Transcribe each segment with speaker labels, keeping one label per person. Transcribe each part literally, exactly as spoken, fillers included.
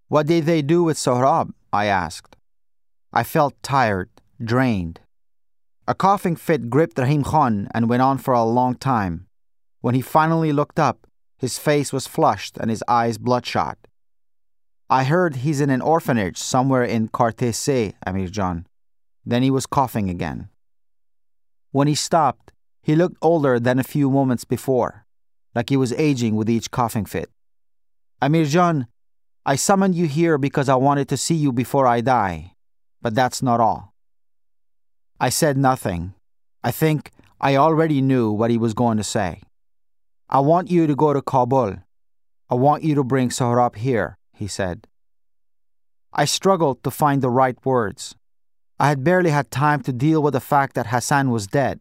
Speaker 1: What did they do with Sohrab? I asked. I felt tired, drained. A coughing fit gripped Rahim Khan and went on for a long time. When he finally looked up, his face was flushed and his eyes bloodshot. I heard he's in an orphanage somewhere in Karte-Se, Amir Jan. Then he was coughing again. When he stopped, he looked older than a few moments before, like he was aging with each coughing fit. Amir Jan, I summoned you here because I wanted to see you before I die, but that's not all. I said nothing. I think I already knew what he was going to say. I want you to go to Kabul. I want you to bring Sohrab here, he said. I struggled to find the right words. I had barely had time to deal with the fact that Hassan was dead.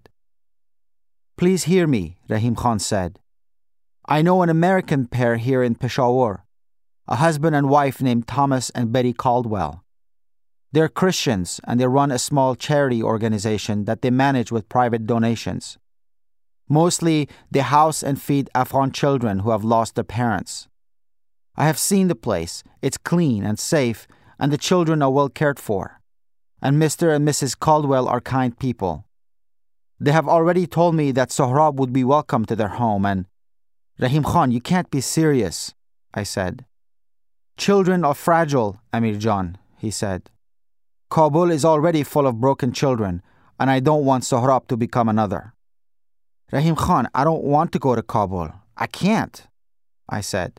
Speaker 1: Please hear me, Rahim Khan said. I know an American pair here in Peshawar, a husband and wife named Thomas and Betty Caldwell. They're Christians and they run a small charity organization that they manage with private donations. Mostly, they house and feed Afghan children who have lost their parents. I have seen the place. It's clean and safe, and the children are well cared for. And Mister and Missus Caldwell are kind people. They have already told me that Sohrab would be welcome to their home, and... Rahim Khan, you can't be serious, I said. Children are fragile, Amir Jan, he said. Kabul is already full of broken children, and I don't want Sohrab to become another. Rahim Khan, I don't want to go to Kabul. I can't, I said.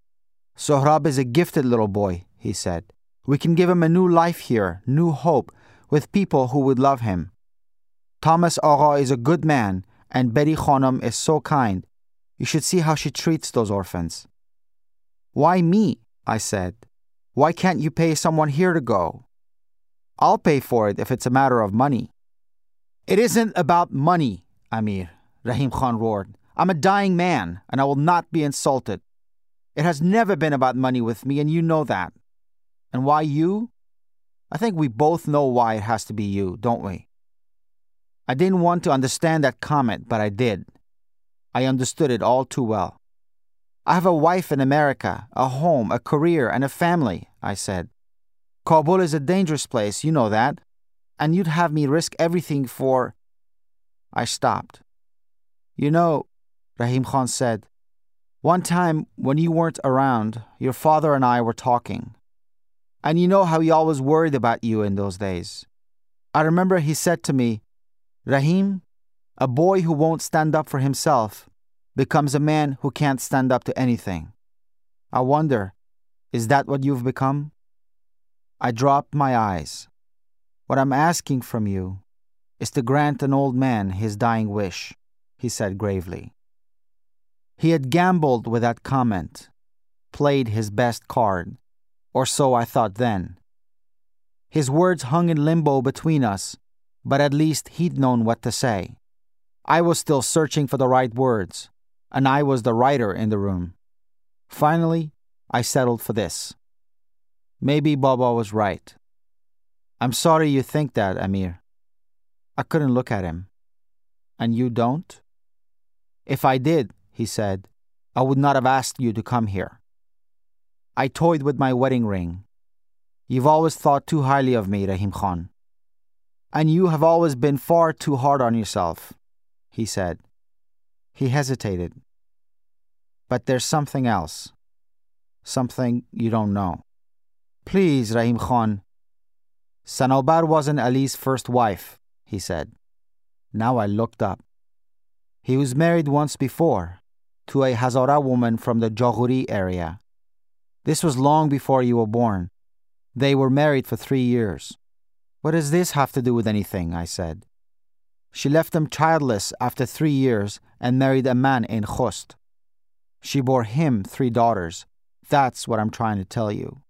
Speaker 1: Sohrab is a gifted little boy, he said. We can give him a new life here, new hope, with people who would love him. Thomas Agha is a good man, and Betty Khanum is so kind. You should see how she treats those orphans. Why me? I said. Why can't you pay someone here to go? I'll pay for it if it's a matter of money. It isn't about money, Amir, Rahim Khan roared. I'm a dying man, and I will not be insulted. It has never been about money with me, and you know that. And why you? I think we both know why it has to be you, don't we? I didn't want to understand that comment, but I did. I understood it all too well. I have a wife in America, a home, a career, and a family, I said. Kabul is a dangerous place, you know that. And you'd have me risk everything for... I stopped. You know, Rahim Khan said, one time when you weren't around, your father and I were talking. And you know how he always worried about you in those days. I remember he said to me, Rahim, a boy who won't stand up for himself becomes a man who can't stand up to anything. I wonder, is that what you've become? I dropped my eyes. What I'm asking from you is to grant an old man his dying wish, he said gravely. He had gambled with that comment, played his best card, or so I thought then. His words hung in limbo between us, but at least he'd known what to say. I was still searching for the right words, and I was the writer in the room. Finally, I settled for this. Maybe Baba was right. I'm sorry you think that, Amir. I couldn't look at him. And you don't? If I did, he said, I would not have asked you to come here. I toyed with my wedding ring. You've always thought too highly of me, Rahim Khan. And you have always been far too hard on yourself, he said. He hesitated. But there's something else. Something you don't know. Please, Rahim Khan. Sanobar wasn't Ali's first wife, he said. Now I looked up. He was married once before, to a Hazara woman from the Joghuri area. This was long before you were born. They were married for three years. What does this have to do with anything? I said. She left them childless after three years and married a man in Khost. She bore him three daughters. That's what I'm trying to tell you.